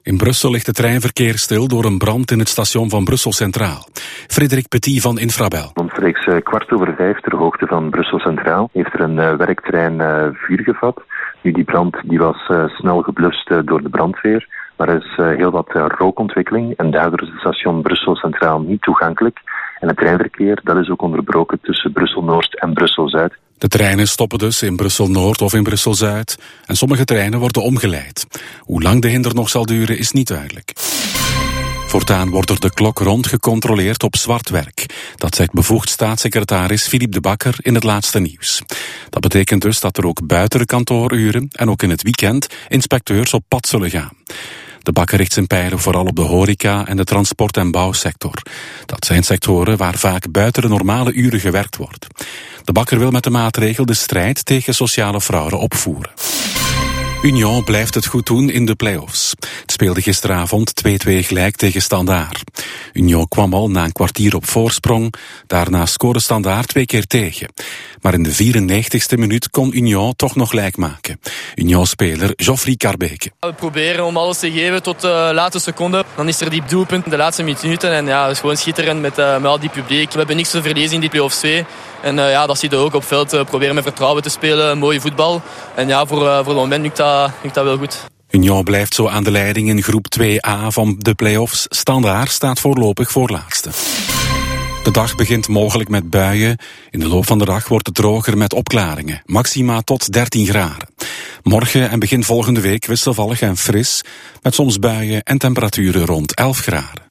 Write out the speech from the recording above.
In Brussel ligt het treinverkeer stil door een brand in het station van Brussel Centraal. Frederik Petit van Infrabel. Omstreeks 5:15 ter hoogte van Brussel Centraal heeft er een werktrein vuur gevat. Nu, die brand was snel geblust door de brandweer, maar er is heel wat rookontwikkeling en daardoor is het station Brussel Centraal niet toegankelijk. En het treinverkeer dat is ook onderbroken tussen Brussel-Noord en Brussel-Zuid. De treinen stoppen dus in Brussel-Noord of in Brussel-Zuid en sommige treinen worden omgeleid. Hoe lang de hinder nog zal duren is niet duidelijk. Voortaan wordt er de klok rond gecontroleerd op zwart werk. Dat zegt bevoegd staatssecretaris Philippe de Bakker in het laatste nieuws. Dat betekent dus dat er ook buiten de kantooruren en ook in het weekend inspecteurs op pad zullen gaan. De Bakker richt zijn pijlen vooral op de horeca en de transport- en bouwsector. Dat zijn sectoren waar vaak buiten de normale uren gewerkt wordt. De Bakker wil met de maatregel de strijd tegen sociale fraude opvoeren. Union blijft het goed doen in de play-offs. Het speelde gisteravond 2-2 gelijk tegen Standaard. Union kwam al na een kwartier op voorsprong. Daarna scoorde Standaard 2 keer tegen. Maar in de 94ste minuut kon Union toch nog gelijk maken. Union-speler Geoffrey Carbeke. We proberen om alles te geven tot de laatste seconde. Dan is er die doelpunt in de laatste minuten. En ja, het is gewoon schitterend met al die publiek. We hebben niks te verliezen in die play-offs 2. En dat zie je ook op veld. Proberen met vertrouwen te spelen, mooie voetbal. En ja, voor het moment lukt dat wel goed. Union blijft zo aan de leiding in groep 2A van de play-offs. Standaard staat voorlopig voorlaatste. De dag begint mogelijk met buien. In de loop van de dag wordt het droger met opklaringen. Maxima tot 13 graden. Morgen en begin volgende week wisselvallig en fris. Met soms buien en temperaturen rond 11 graden.